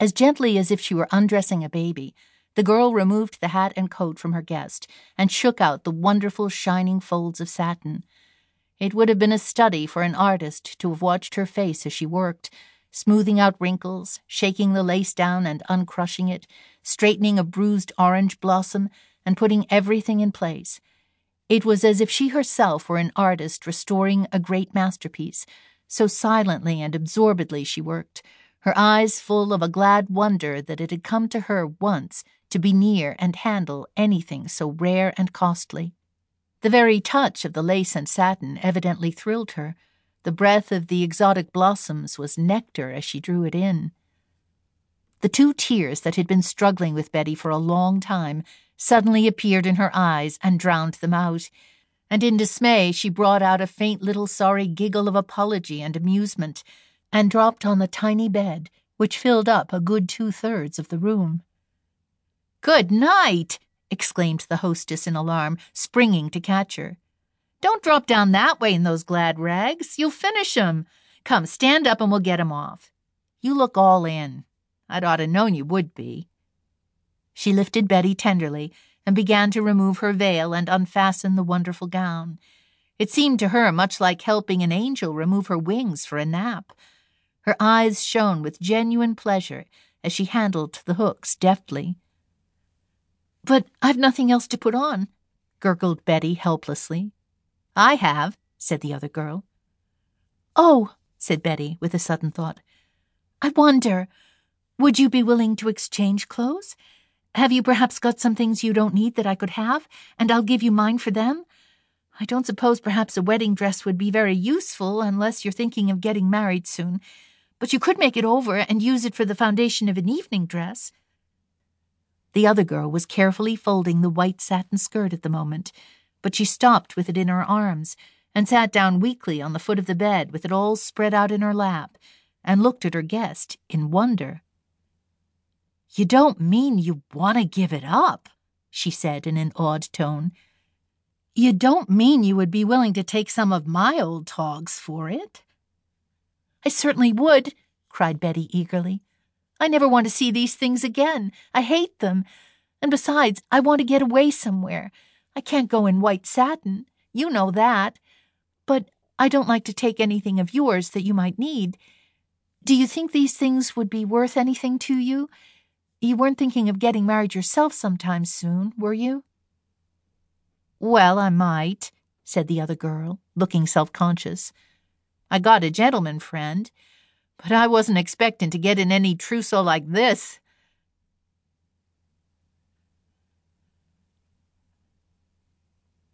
As gently as if she were undressing a baby, the girl removed the hat and coat from her guest and shook out the wonderful shining folds of satin. It would have been a study for an artist to have watched her face as she worked, smoothing out wrinkles, shaking the lace down and uncrushing it, straightening a bruised orange blossom, and putting everything in place. It was as if she herself were an artist restoring a great masterpiece. So silently and absorbedly she worked, her eyes full of a glad wonder that it had come to her once to be near and handle anything so rare and costly. The very touch of the lace and satin evidently thrilled her. The breath of the exotic blossoms was nectar as she drew it in. The 2 tears that had been struggling with Betty for a long time suddenly appeared in her eyes and drowned them out, and in dismay she brought out a faint little sorry giggle of apology and amusement, and dropped on the tiny bed, which filled up a good 2/3 of the room. "Good night!" exclaimed the hostess in alarm, springing to catch her. "Don't drop down that way in those glad rags. You'll finish 'em. Come, stand up and we'll get 'em off. You look all in. I'd ought to known you would be." She lifted Betty tenderly and began to remove her veil and unfasten the wonderful gown. It seemed to her much like helping an angel remove her wings for a nap. Her eyes shone with genuine pleasure as she handled the hooks deftly. "But I've nothing else to put on," gurgled Betty helplessly. "I have," said the other girl. "Oh," said Betty with a sudden thought, "I wonder, would you be willing to exchange clothes? Have you perhaps got some things you don't need that I could have, and I'll give you mine for them? I don't suppose perhaps a wedding dress would be very useful unless you're thinking of getting married soon, but you could make it over and use it for the foundation of an evening dress." The other girl was carefully folding the white satin skirt at the moment, but she stopped with it in her arms and sat down weakly on the foot of the bed with it all spread out in her lap and looked at her guest in wonder. "You don't mean you want to give it up?" she said in an awed tone. "You don't mean you would be willing to take some of my old togs for it?" "I certainly would," cried Betty eagerly. "I never want to see these things again. I hate them. And besides, I want to get away somewhere. I can't go in white satin. You know that. But I don't like to take anything of yours that you might need. Do you think these things would be worth anything to you? You weren't thinking of getting married yourself sometime soon, were you?" "Well, I might," said the other girl, looking self-conscious. "I got a gentleman friend, but I wasn't expecting to get in any trousseau like this.